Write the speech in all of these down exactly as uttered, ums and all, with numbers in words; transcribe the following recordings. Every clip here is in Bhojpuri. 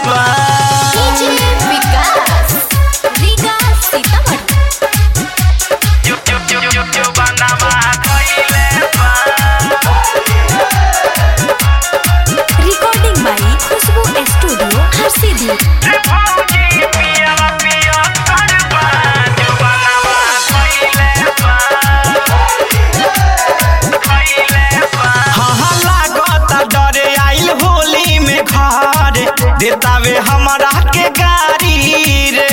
बा डीजे विकास रीगा सीतामढ़ी जो जो जो जो जो बनावा धइले बा recording by Khushboo studio Harsiddhi रे भौजी पिया पिया करबा जो बनावा धइले बा धइले बा हां हां लागत डरे आइल होली में घर देतावे हमरा के गाड़ी रे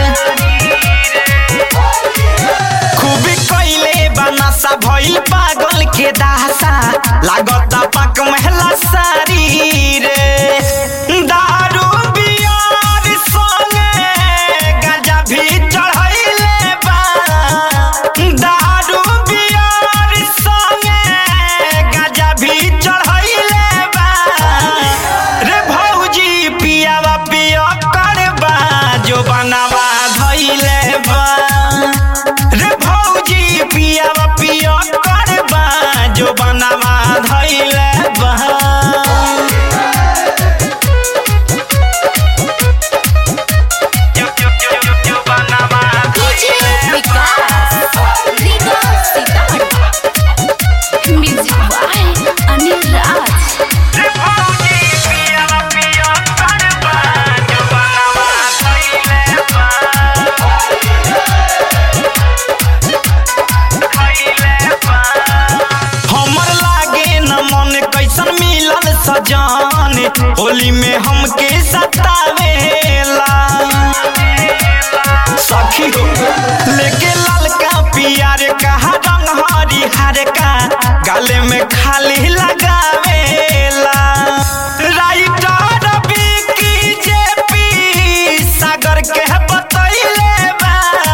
खूब कइले बनासा भइल पागल के दासा लागत पक महला सारी रे दारू बियार संगे गांजा भी चढ़ैले बा दारू बियार संगे गांजा भी चढ़ैले बा रे भौजी पियावा पिया करबा जो बनावा धइले बा रे भौजी पियावा पिया करबा जो बनावा धइले बा जो जो जो जो जो बनावा DJ Vikas Riga Sitamarhi music by Anil Raj रे भौजी पियावा पिया करबा जो बनावा धइले बा धइले बा हमर लागे न मन कैसन मिलल सजान होली में हमके सतावेला सखी हो लेके ललका पियर का रंग हरिहर का गाले में खाली लगावेला राइटर बिकी जेपी सागर के बतैले बा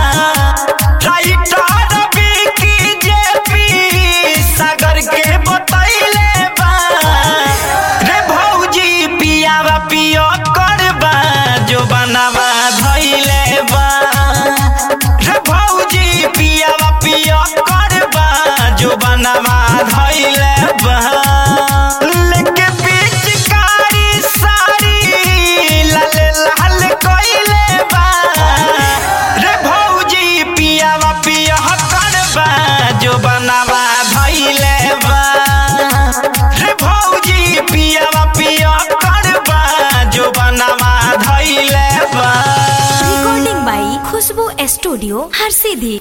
राइटर बिकी जेपी सागर के बतैले बा रे भौजी पियावा पियो करबा जो बनावा धइले बा रे भौजी पियावा पियो करबा जो बनावा धइले बा लेके पिचकारी सारी लाल लाल कइले बा रे भौजी पियावा पिया करबा जो बनावा धइले बा रे भौजी पियावा पिया करबा जो बनावा धइले बा recording by Khushboo studio Harsiddhi.